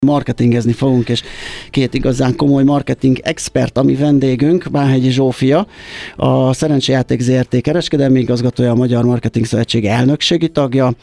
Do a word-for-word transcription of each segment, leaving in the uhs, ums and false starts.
Marketingezni fogunk, és két igazán komoly marketing expert, ami vendégünk, Bánhegyi Zsófia, a Szerencsejáték zé er té kereskedelmi igazgatója, a Magyar Marketing Szövetség elnökségi tagja,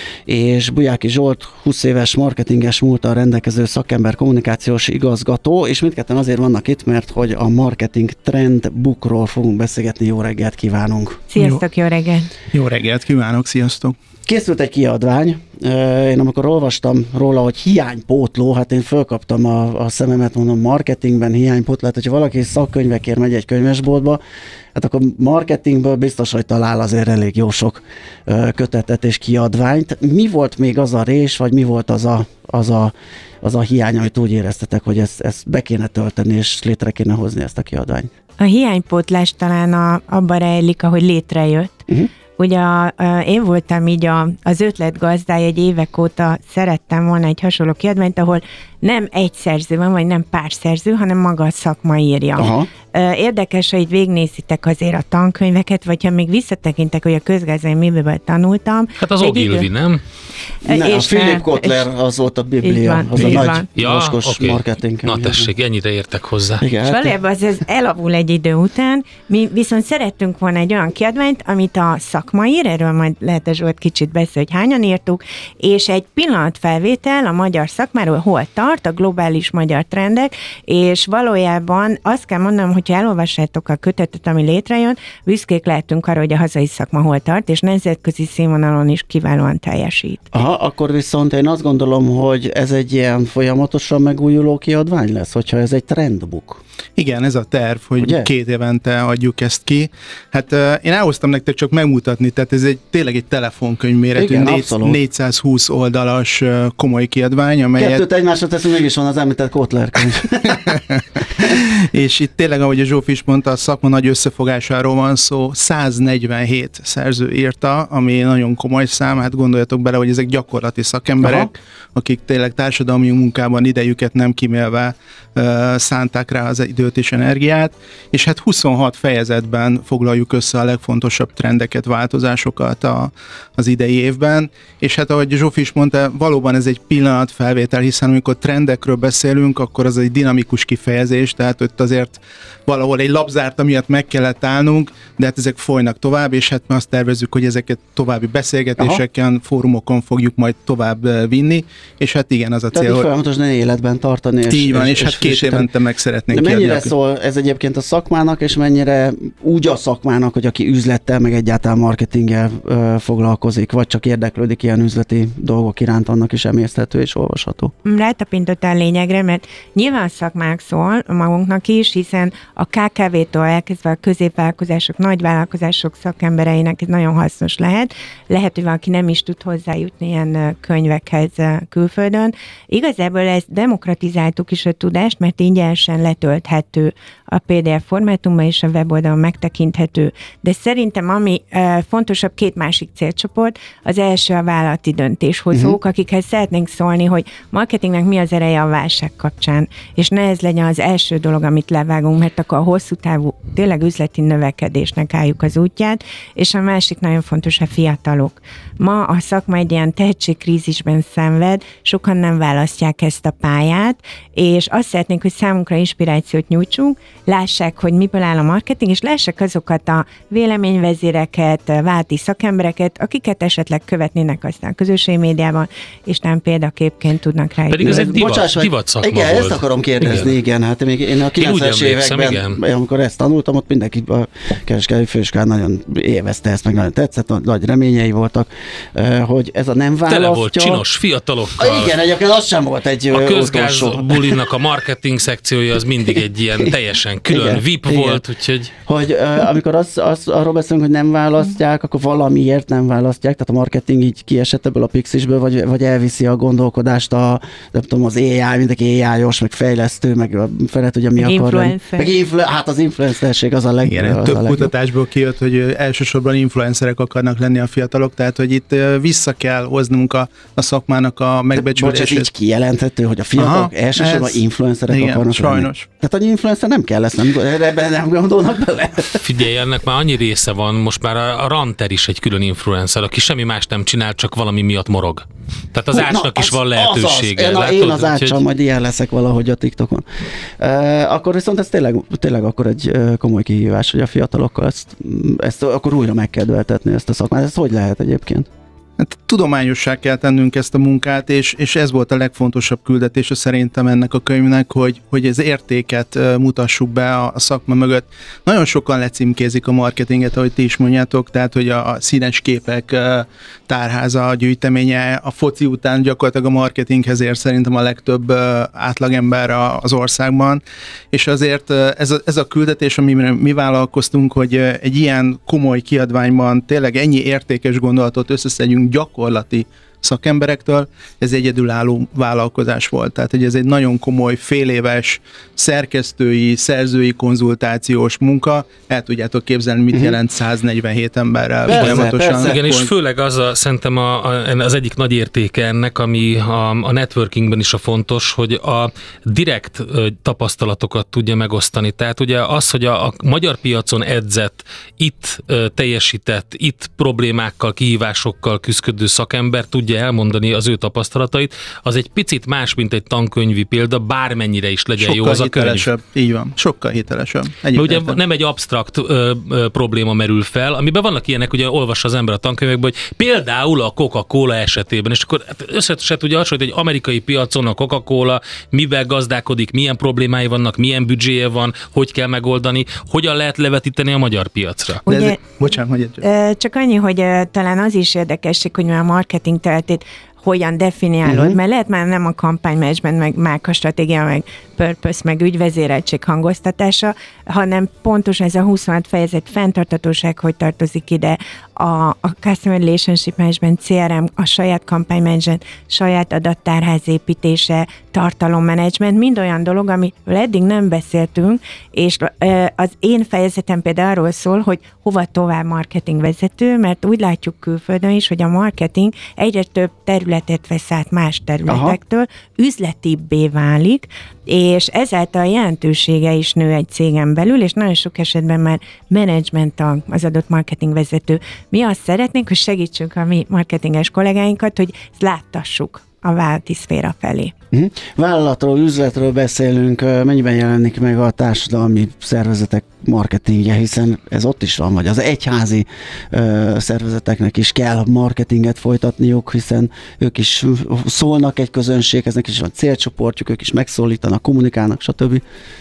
és Bujáki Zsolt, húsz éves marketinges múlttal rendelkező szakember, kommunikációs igazgató, és mindketten azért vannak itt, mert hogy a Marketing Trend Bookról fogunk beszélgetni. Jó reggelt kívánunk! Sziasztok, jó, jó reggelt! Jó reggelt kívánok, sziasztok! Készült egy kiadvány, én amikor olvastam róla, hogy hiánypótló, hát én fölkaptam a, a szememet, mondom, marketingben hiánypótló, hát hogyha valaki szakkönyvekért megy egy könyvesboltba, hát akkor marketingből biztos, hogy talál azért elég jó sok kötetet és kiadványt. Mi volt még az a rés, vagy mi volt az a, az a, az a hiány, amit úgy éreztetek, hogy ezt, ezt be kéne tölteni, és létre kéne hozni ezt a kiadványt? A hiánypótlás talán a, abban rejlik, ahogy létrejött. Uh-huh. Ugye a, a, én voltam így a, az ötletgazdája, egy évek óta szerettem volna egy hasonló kiadványt, ahol nem egy szerző van, vagy nem pár szerző, hanem maga a szakma írja. Aha. Érdekes, hogy végignézitek azért a tankönyveket, vagy ha még visszatekintek, hogy a közgazdasági miből tanultam. Hát az Ogilvy, idő... nem? Ne, a Philip Kotler, az volt a Biblia, van, az a nagy ja, vaskos okay. marketing. Na tessék, ennyire értek hozzá. Igen, és hát valójában az, az elavul egy idő után. Mi viszont szerettünk volna egy olyan kiadványt, amit a szakma ír, erről majd lehet a Zsolt kicsit beszél, hogy hányan írtuk, és egy pillanatfelvétel a magyar szakmáról hol tart, a globális magyar trendek, és valójában azt kell mondanom, hogyha elolvassátok a kötetet, ami létrejön, büszkék lehetünk arra, hogy a hazai szakma hol tart, és nemzetközi színvonalon is kiválóan teljesít. Aha, akkor viszont én azt gondolom, hogy ez egy ilyen folyamatosan megújuló kiadvány lesz, hogyha ez egy trendbook. Igen, ez a terv, hogy ugye? Két évente adjuk ezt ki. Hát uh, én elhoztam nektek csak megmutatni, tehát ez egy tényleg egy telefonkönyv méretű, négyszázhúsz oldalas uh, komoly kiadvány, amelyet... Kettőt egymásra teszünk, mégis van az említett Kotler könyv. És itt tényleg, ahogy a Zsófi is mondta, a szakma nagy összefogásáról van szó, száznegyvenhét szerző írta, ami nagyon komoly szám, hát gondoljatok bele, hogy ezek gyakorlati szakemberek, aha, akik tényleg társadalmi munkában idejüket nem kimélve uh, szánták rá az időt és energiát, és hát huszonhat fejezetben foglaljuk össze a legfontosabb trendeket, változásokat a, az idei évben, és hát ahogy Zsófi is mondta, valóban ez egy pillanatfelvétel, hiszen amikor trendekről beszélünk, akkor az egy dinamikus kifejezés, tehát ott azért valahol egy lapzárta miatt meg kellett állnunk, de hát ezek folynak tovább, és hát mi azt tervezzük, hogy ezeket további beszélgetéseken, aha, fórumokon fogjuk majd tovább vinni, és hát igen, az a cél, hogy folyamatosan életben tartani. És, így van, és, és, és hát két évente meg szeretnénk. De mennyire kiadni. szól ez egyébként a szakmának, és mennyire úgy a szakmának, hogy aki üzlettel, meg egyáltalán marketinggel ö, foglalkozik, vagy csak érdeklődik ilyen üzleti dolgok iránt, annak is emészthető és olvasható? Rátapintottál lényegre, mert nyilván a szakmák szól magunknak is, hiszen a ká ká vé-től elkezdve a középvállalkozások, nagyvállalkozások szakembereinek ez nagyon hasznos lehet. Lehet, hogy valaki nem is tud hozzájutni ilyen könyvekhez külföldön. Igazából ezt demokratizáltuk is a tudást, mert ingyenesen letölthető a pé dé ef formátumban, és a weboldalon megtekinthető. De szerintem ami e, fontosabb, két másik célcsoport, az első a vállalati döntéshozók, uh-huh. akikhez szeretnénk szólni, hogy marketingnek mi az ereje a válság kapcsán, és ne ez legyen az első dolog, amit levágunk, mert akkor a hosszú távú, tényleg üzleti növekedésnek álljuk az útját, és a másik nagyon fontos a fiatalok. Ma a szakma egy ilyen tehetségkrízisben szenved, sokan nem választják ezt a pályát, és azt szeretnénk, hogy számunkra inspirációt nyújtsunk, lássák, hogy miből áll a marketing, és lássák azokat a véleményvezéreket, válti szakembereket, akiket esetleg követnének aztán a közösségi médiában, és nem példaképként tudnak rájuk. Pedig ez egy divat, divat szakma igen, volt. Ezt akarom kérdezni, igen. igen. Hát még én a kilencvenes években, igen. amikor ezt tanultam, ott mindenki a kereskedelmi főiskolán nagyon élvezte ezt, meg nagyon tetszett, nagy reményei voltak, hogy ez a nem választja. Tele volt csinos fiatalokkal. Igen, egyébként az sem volt egy a közgáz bulinak a marketing szekciója az mindig egy ilyen teljesen külön igen, vé i pé igen. volt, úgyhogy... Hogy uh, amikor az, az, arról beszélünk, hogy nem választják, akkor valamiért nem választják, tehát a marketing így kiesett ebből a pixisből, vagy, vagy elviszi a gondolkodást a, nem tudom, az á i, mindenki á i-os, meg fejlesztő, meg fele tudja mi akar. Meg influ- hát az influencerség az a leg... Igen, az több a kutatásból kijött, hogy elsősorban influencerek akarnak lenni a fiatalok, tehát hogy itt vissza kell hoznunk a, a szakmának a megbecsülését. Bocs, ez így kijelenthető, hogy a fiatalok aha, elsősorban ez, influencerek igen, akarnak sajnos. lenni. Tehát annyi influencer nem kell, ezt nem, ebben nem gondolnak bele. Figyelj, ennek már annyi része van, most már a, a Ranter is egy külön influencer, aki semmi más nem csinál, csak valami miatt morog. Tehát az Ácsnak is van lehetősége. Az az. Én, én az Áccsal majd ilyen leszek valahogy a TikTokon. Uh, akkor viszont ez tényleg, tényleg akkor egy komoly kihívás, hogy a fiatalokkal ezt, ezt akkor újra megkedveltetni ezt a szakmát. Ez hogy lehet egyébként? Hát tudományossá kell tennünk ezt a munkát, és, és ez volt a legfontosabb küldetése szerintem ennek a könyvnek, hogy, hogy az értéket mutassuk be a, a szakma mögött. Nagyon sokan lecímkézik a marketinget, ahogy ti is mondjátok, tehát hogy a, a színes képek tárháza, a gyűjteménye, a foci után gyakorlatilag a marketinghez ér szerintem a legtöbb átlagember az országban, és azért ez a, ez a küldetés, amire mi vállalkoztunk, hogy egy ilyen komoly kiadványban tényleg ennyi értékes gondolatot összeszedjünk gyakorlati szakemberektől, ez egyedülálló vállalkozás volt. Tehát, hogy ez egy nagyon komoly, féléves szerkesztői, szerzői konzultációs munka. El tudjátok képzelni, mit uh-huh. jelent száznegyvenhét emberrel persze, folyamatosan. Persze. Igen, és főleg az a, szerintem a, a, az egyik nagy értéke ennek, ami a, a networkingben is a fontos, hogy a direkt tapasztalatokat tudja megosztani. Tehát ugye az, hogy a, a magyar piacon edzett, itt teljesített, itt problémákkal, kihívásokkal küzdő szakember tudja elmondani az ő tapasztalatait, az egy picit más, mint egy tankönyvi példa, bármennyire is legyen sokkal jó az a könyv. Így van, sokkal hitelesebb. Mert ugye nem egy absztrakt ö, ö, probléma merül fel, amiben vannak ilyenek, ugye olvassa az ember a tankönyvekben, hogy például a Coca-Cola esetében, és akkor össze se tudja hasonlítani, hogy egy amerikai piacon a Coca-Cola mivel gazdálkodik, milyen problémái vannak, milyen büdzséje van, hogy kell megoldani, hogyan lehet levetíteni a magyar piacra. Ugye, ez, bocsánat, hogy egy... Csak annyi, hogy talán az is érdekesség, hogy a marketing területét hogyan definiálod, uh-huh. mert lehet már nem a kampánymenedzsment, meg márka stratégia, meg purpose, meg ügyvezéreltség hangoztatása, hanem pontosan ez a huszonhat fejezet fenntarthatóság, hogy tartozik ide, a, a Customer Relationship Management, cé er em, a saját kampánymenedzsment, saját adattárház építése, tartalommenedzsment, mind olyan dolog, amiről eddig nem beszéltünk, és az én fejezetem például arról szól, hogy hova tovább marketingvezető, mert úgy látjuk külföldön is, hogy a marketing egyre több területet vesz át más területektől, aha. üzletibbé válik, és ezáltal jelentősége is nő egy cégen belül, és nagyon sok esetben már menedzsment tag az adott marketingvezető. Mi azt szeretnénk, hogy segítsünk a mi marketinges kollégáinkat, hogy ezt láttassuk a vállalati szféra felé. Uh-huh. Vállalatról, üzletről beszélünk, mennyiben jelenik meg a társadalmi szervezetek marketingje, hiszen ez ott is van, vagy az egyházi uh, szervezeteknek is kell marketinget folytatniuk, hiszen ők is szólnak egy közönséghez, nekik is van célcsoportjuk, ők is megszólítanak, kommunikálnak, stb.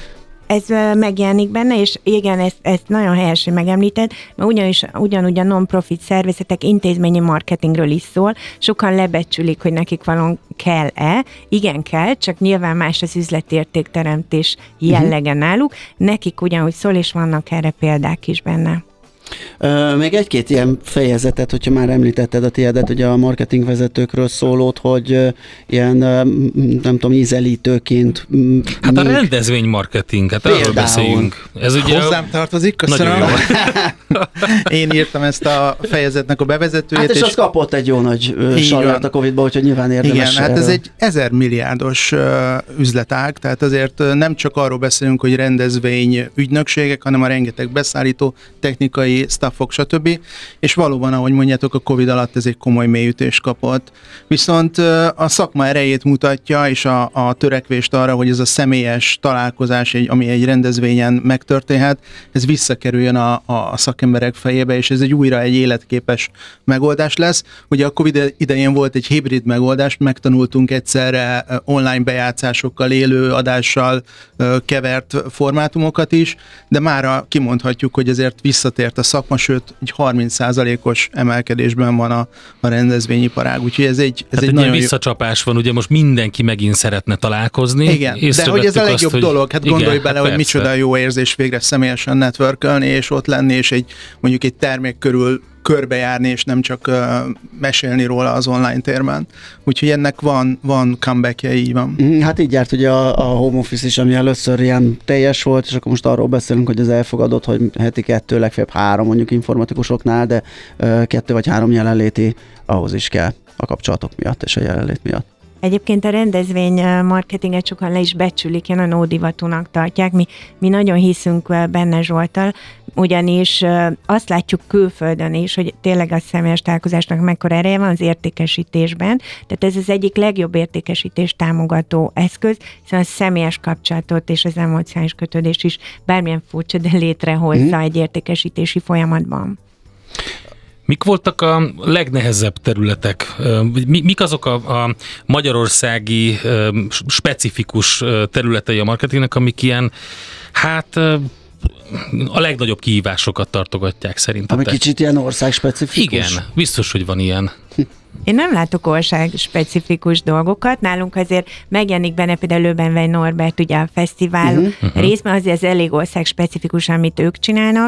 Ez megjelenik benne, és igen, ezt, ezt nagyon helyes, hogy megemlíted, mert ugyanis, ugyanúgy a non-profit szervezetek intézményi marketingről is szól, sokan lebecsülik, hogy nekik valami kell-e, igen kell, csak nyilván más az üzleti értékteremtés jellege uh-huh. náluk, nekik ugyanúgy szól, és vannak erre példák is benne. Uh, még egy-két ilyen fejezetet, hogyha már említetted a tiédet, ugye a marketingvezetőkről szólót, hogy uh, ilyen, uh, nem tudom, ízelítőként... Um, hát a rendezvénymarketing, hát arról beszéljünk. Ez ugye hozzám tartozik, köszönöm. Én írtam ezt a fejezetnek a bevezetőjét. Hát és, és az kapott egy jó nagy uh, saját a Covidba, úgyhogy nyilván érdemes. Igen, hát ez egy ezer milliárdos uh, üzletág, tehát azért uh, nem csak arról beszélünk, hogy rendezvény ügynökségek, hanem a rengeteg beszállító, technikai staffok, stb. És valóban, ahogy mondjátok, a Covid alatt ez egy komoly mélyütést kapott. Viszont a szakma erejét mutatja, és a, a törekvést arra, hogy ez a személyes találkozás, egy, ami egy rendezvényen megtörténhet, ez visszakerüljön a, a szakemberek fejébe, és ez egy újra egy életképes megoldás lesz. Ugye a Covid idején volt egy hibrid megoldás, megtanultunk egyszerre online bejátszásokkal, élő adással kevert formátumokat is, de mára kimondhatjuk, hogy ezért visszatért a szakma, sőt, egy harminc százalékos emelkedésben van a, a rendezvényiparág, úgyhogy ez egy, ez hát egy, egy nagyon visszacsapás van, ugye most mindenki megint szeretne találkozni. Igen, de hogy ez a legjobb azt, dolog, hát gondolj igen, bele, hát hogy micsoda jó érzés végre személyesen networkölni, és ott lenni, és egy mondjuk egy termék körül körbejárni, és nem csak uh, mesélni róla az online térben. Úgyhogy ennek van, van comebackje, így van. Hát így járt ugye a, a home office is, ami először ilyen teljes volt, és akkor most arról beszélünk, hogy ez elfogadott, hogy heti kettő, legfeljebb három mondjuk informatikusoknál, de uh, kettő vagy három jelenléti ahhoz is kell a kapcsolatok miatt és a jelenlét miatt. Egyébként a rendezvény marketinget sokan le is becsülik, ilyen a ódivatúnak tartják. Mi, mi nagyon hiszünk benne Zsolttal, ugyanis azt látjuk külföldön is, hogy tényleg a személyes találkozásnak mekkora ereje van az értékesítésben. Tehát ez az egyik legjobb értékesítés támogató eszköz, hiszen a személyes kapcsolatot és az emocionális kötődést is bármilyen furcsa, de létrehozza mm. egy értékesítési folyamatban. Mik voltak a legnehezebb területek? Mik azok a, a magyarországi specifikus területei a marketingnek, amik ilyen, hát a legnagyobb kihívásokat tartogatják szerintem? Ami kicsit ilyen országspecifikus? Igen, biztos, hogy van ilyen. Én nem látok ország specifikus dolgokat. Nálunk azért megjelenik benne például Löbenvej Norbert, ugye a fesztivál uh-huh. részben, azért ez elég ország specifikus, amit ők csinálnak,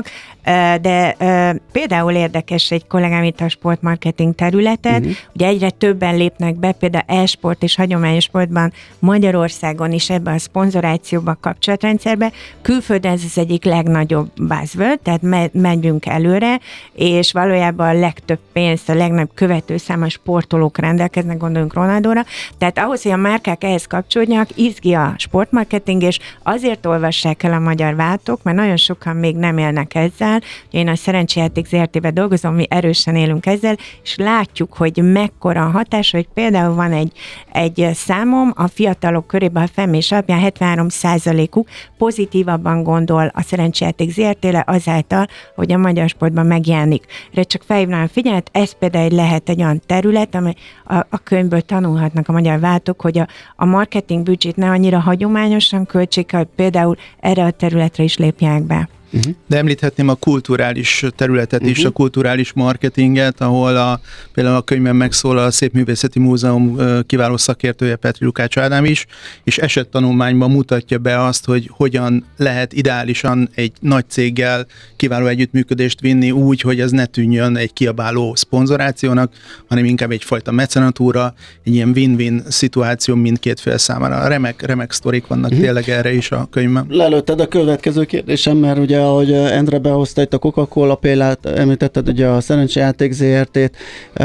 de például érdekes egy kollégám itt a sportmarketing területet, uh-huh. ugye egyre többen lépnek be, például e-sport és hagyományos sportban Magyarországon is ebben a szponzorációban, a kapcsolatrendszerben. Külföldön ez az egyik legnagyobb buzzword, tehát me- megyünk előre, és valójában a legtöbb pénzt, a legnagyobb követőszám a sportolók rendelkeznek, gondoljunk Ronaldóra. Tehát ahhoz, hogy a márkák ehhez kapcsolódjanak, izgi a sportmarketing, és azért olvassák el a magyar váltók, mert nagyon sokan még nem élnek ezzel. Én a Szerencsejáték zé er té-ben dolgozom, mi erősen élünk ezzel, és látjuk, hogy mekkora a hatás, hogy például van egy, egy számom, a fiatalok körében a felmérés alapján hetvenhárom százalékuk pozitívabban gondol a Szerencsejáték zé er té-re azáltal, hogy a magyar sportban megjelenik. Erre csak felhívnám a figyelmet, ez például lehet egy olyan terület, amely a, a könyvből tanulhatnak a magyar váltók, hogy a, a marketing büdzsét ne annyira hagyományosan költsék, hogy például erre a területre is lépják be. Uh-huh. De említhetném a kulturális területet uh-huh. is, a kulturális marketinget, ahol a, például a könyvben megszólal a Szépművészeti Múzeum kiváló szakértője Petri Lukács Ádám is, és esettanulmányban mutatja be azt, hogy hogyan lehet ideálisan egy nagy céggel kiváló együttműködést vinni úgy, hogy ez ne tűnjön egy kiabáló szponzorációnak, hanem inkább egyfajta mecenatúra, egy ilyen win-win szituáció mindkét fél számára. Remek, remek sztorik vannak uh-huh. tényleg erre is a könyvben. Lelőtted a következő kérdésem, mert ugye ahogy Endre behozta itt a Coca-Cola példát, említetted ugye a Szerencsejáték zé er té-t,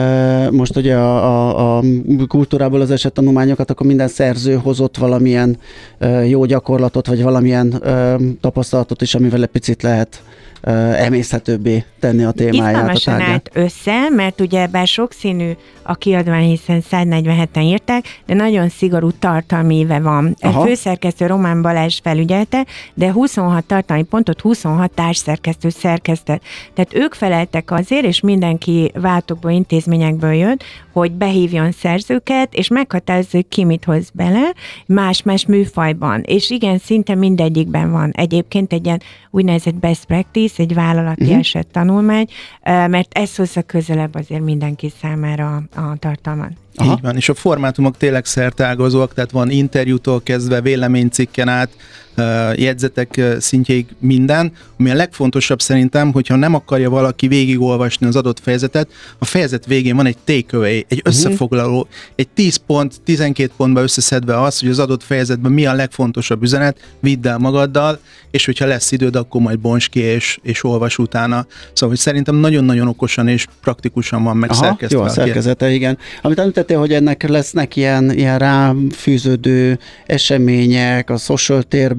most ugye a, a, a kultúrából az esettanulmányokat, akkor minden szerző hozott valamilyen jó gyakorlatot, vagy valamilyen tapasztalatot is, amivel egy picit lehet emészhetőbbé tenni a témáját. Izgalmasan állt össze, mert ugye bár sokszínű a kiadvány, hiszen száznegyvenheten írták, de nagyon szigorú tartalmi éve van. A főszerkesztő Román Balázs felügyelte, de huszonhat tartalmi pontot huszonhat társszerkesztő szerkesztett. Tehát ők feleltek azért, és mindenki váltókból, intézményekből jött, hogy behívjon szerzőket, és meghatározza, hogy ki mit hoz bele, más-más műfajban. És igen, szinte mindegyikben van. Egyébként egy ilyen úgynevezett best practice, egy vállalati uh-huh. eset tanulmány, mert ez hozza közelebb azért mindenki számára a tartalmat. Aha. Így van, és a formátumok tényleg szerteágazóak, tehát van interjútól kezdve véleménycikken át, jegyzetek szintjéig minden, ami a legfontosabb szerintem, hogyha nem akarja valaki végigolvasni az adott fejezetet, a fejezet végén van egy takeaway, egy összefoglaló, uh-huh. egy tíz pont, tizenkét pontba összeszedve az, hogy az adott fejezetben mi a legfontosabb üzenet, vidd el magaddal, és hogyha lesz időd, akkor majd bonts ki és, és olvas utána. Szóval, hogy szerintem nagyon-nagyon okosan és praktikusan van megszerkesztve. Jó a szerkezete, igen. Amit említettél, hogy ennek lesznek ilyen, ilyen ráfűződő események, a social térben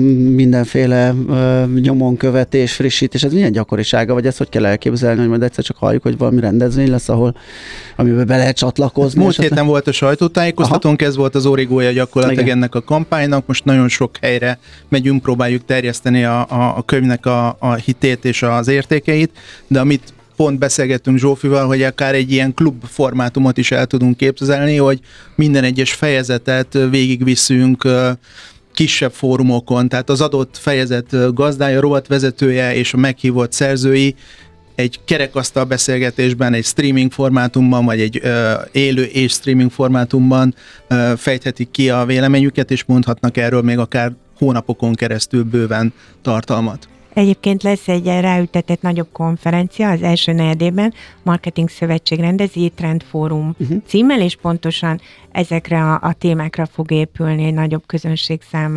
mindenféle uh, nyomonkövetés, frissítés, ez milyen gyakorisága, vagy ezt hogy kell elképzelni, hogy majd egyszer csak halljuk, hogy valami rendezvény lesz, ahol amiben be lehet csatlakozni. Múlt héten volt a sajtótájékoztatónk, ez volt az origója gyakorlatilag igen. ennek a kampánynak, most nagyon sok helyre megyünk, próbáljuk terjeszteni a, a, a könyvnek a, a hitét és az értékeit, de amit pont beszélgettünk Zsófival, hogy akár egy ilyen klub formátumot is el tudunk képzelni, hogy minden egyes fejezetet végigviszünk kisebb fórumokon, tehát az adott fejezet gazdája, rovatvezetője és a meghívott szerzői egy kerekasztal beszélgetésben, egy streaming formátumban, vagy egy ö, élő és streaming formátumban ö, fejthetik ki a véleményüket, és mondhatnak erről még akár hónapokon keresztül bőven tartalmat. Egyébként lesz egy ráültetett nagyobb konferencia az első negyedében, Marketing Szövetség rendezi, Trend Fórum uh-huh. címmel, és pontosan ezekre a, a témákra fog épülni egy nagyobb közönség számára.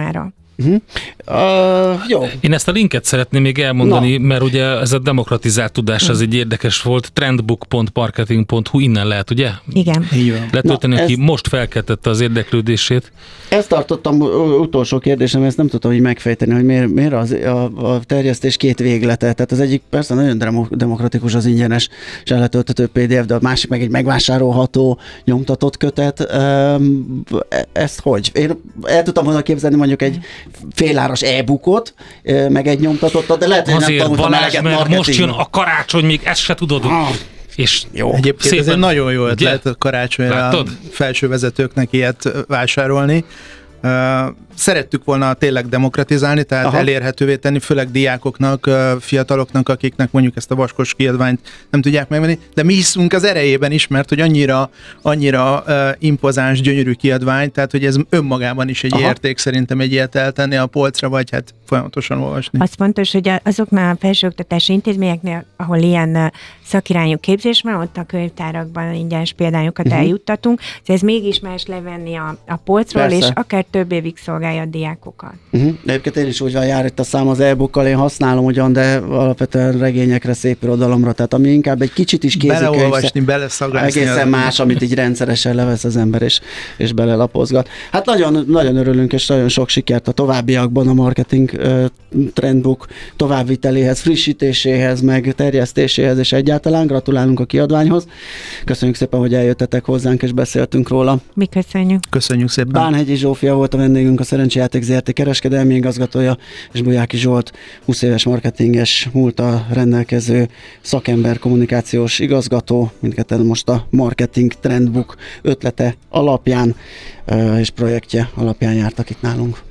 Uh-huh. Uh, jó. Én ezt a linket szeretném még elmondani, Na. mert ugye ez a demokratizált tudás, az egy érdekes volt. trendbook pont marketing pont hu, innen lehet, ugye? Igen. Így van. Letölteni, Na, aki ez... most felkeltette az érdeklődését. Ezt tartottam utolsó kérdésem, ezt nem tudtam így megfejteni, hogy miért, miért az, a, a terjesztés két véglete. Tehát az egyik persze nagyon demo- demokratikus az ingyenes és elletölthető pé dé ef, de a másik meg egy megvásárolható, nyomtatott kötet. Ezt hogy? Én el tudtam volna képzelni mondjuk egy féláras e-bookot, meg egy nyomtatottat, de lehet, hogy azért, nem tanultam Balázs, eleget mert most jön marketingben. a karácsony, még ezt se tudod. Ah. És jó. Egyébként szépen, ez egy nagyon jó ötlet a karácsonyra Látod? felső vezetőknek ilyet vásárolni. Uh, szerettük volna tényleg demokratizálni, tehát Aha. elérhetővé tenni, főleg diákoknak, uh, fiataloknak, akiknek mondjuk ezt a vaskos kiadványt nem tudják megvenni, de mi hiszünk az erejében is, mert hogy annyira, annyira uh, impozáns, gyönyörű kiadvány, tehát hogy ez önmagában is egy Aha. érték szerintem egy ilyet eltenni a polcra, vagy hát folyamatosan olvasni. Az fontos, hogy azoknál a felsőoktatási intézményeknél, ahol ilyen szakirányú képzés van, ott a könyvtárakban ingyenes példányokat uh-huh. eljuttatunk, ez mégis más levenni a, a polcról, Persze. és akár több évig szolgálja a diákokat. Uh-huh. De egyébként én is úgy van, jár itt a szám az e-bookkal, én használom ugyan, de alapvetően regényekre, szép irodalomra, tehát ami inkább egy kicsit is kézikönyv. Beleolvasni, beleszaglászni. Egészen más, amit így rendszeresen levesz az ember, és, és belelapozgat. Hát nagyon, nagyon örülünk, és nagyon sok sikert a továbbiakban a marketing uh, trendbook továbbviteléhez, frissítéséhez, meg terjesztéséhez, és egyáltalán gratulálunk a kiadványhoz. Köszönjük szépen, hogy eljöttetek hozzánk, és beszéltünk róla. Mi köszönjük. Köszönjük szépen. Bánhegyi Zsófia volt a vendégünk, a Szerencsejáték zé er té kereskedelmi igazgatója, és Bujáki Zsolt húsz éves marketinges múlttal rendelkező szakember, kommunikációs igazgató, mindketten most a Marketing Trendbook ötlete alapján és projektje alapján jártak itt nálunk.